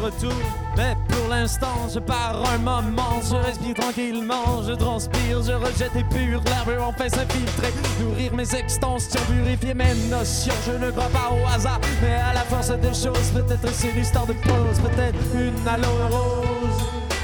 retour. Mais pour l'instant, je pars un moment, je respire tranquillement, je transpire, je rejette et pur, l'air veut enfin s'infiltrer, nourrir mes extensions, purifier mes notions. Je ne crois pas au hasard, mais à la force des choses. Peut-être c'est l'histoire de pause, peut-être une halo rose.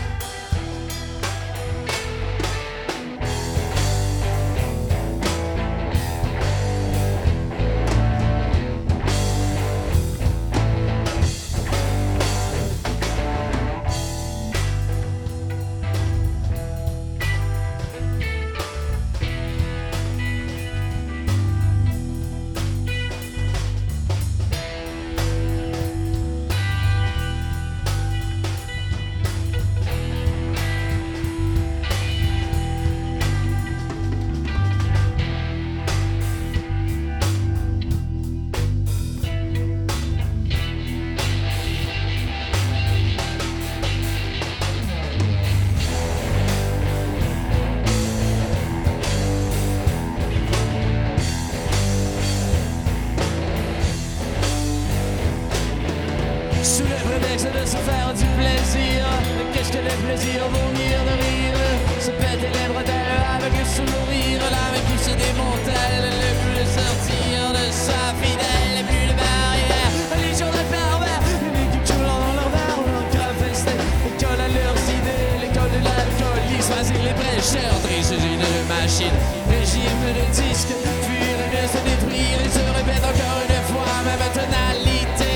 Sous le prétexte de se faire du plaisir, qu'est-ce que le plaisir, vomir de rire, se pète les bretelles avec le sourire, l'âme qui se démontelle, ne plus sortir de sa fidèle, et plus de barrière, les jours de pervers, les qui coulent dans leur verre, leur grave festé, l'école à leurs idées, l'école de l'alcool, ils choisissent les prêcheurs, triches de machine, régime de disque, fuir et de se détruire, et se répète encore une fois, même tonalité.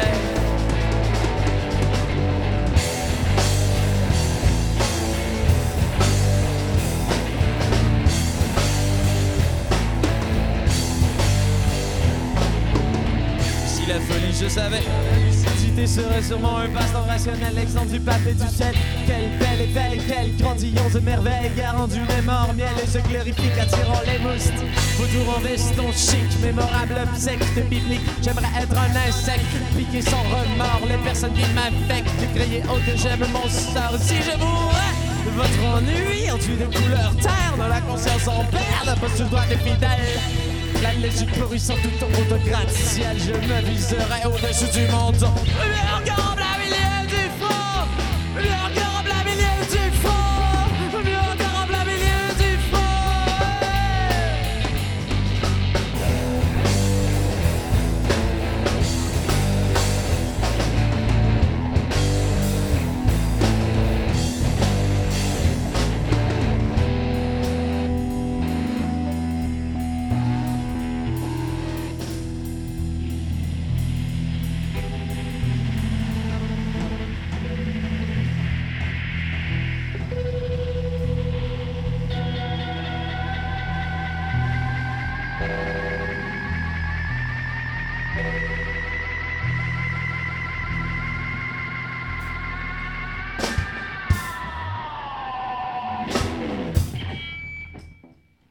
La folie, je savais, la lucidité serait sûrement un vaste rationnel, exemple du pape et du ciel. Quelle belle éveil, quelle grandiose merveille, garantie mémoire, miel et se glorifie attirant les mousses. Vautour en veston chic, mémorable secte biblique. J'aimerais être un insecte, piqué sans remords, les personnes qui m'affectent, crier haut que j'aime mon sort. Si je vous votre ennui, enduit de couleur terne, la conscience en perd, la posture droite et fidèle. La légique pourrissant tout en haut de gratte-ciel, je me viserai au-dessus du monde. Regarde!